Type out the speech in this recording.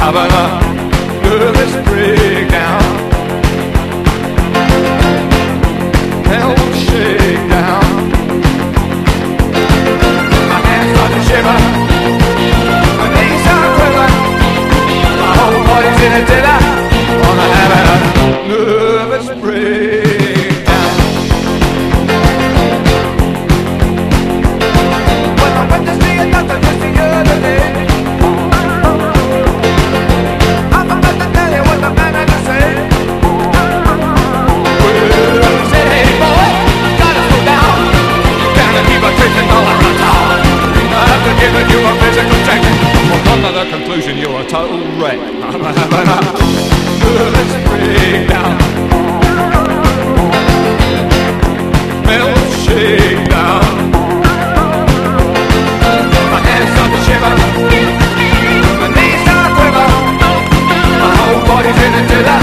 having a nervous breakdown. Hell shake down. My hands start to shiver, my knees start quivering, my whole body's in a tither. Wanna have a nervous breakdown. When I went to see a doctor just the other day, I forgot to tell you what the man had to say. Well, he said, hey boy, gotta slow down, gotta keep a treatment all around town. After giving you a physical check, we'll come to the conclusion you're a total wreck. I'm having a nervous breakdown. Hell shake down. My hands start to shiver, my knees start to quiver, my whole body's in a tither.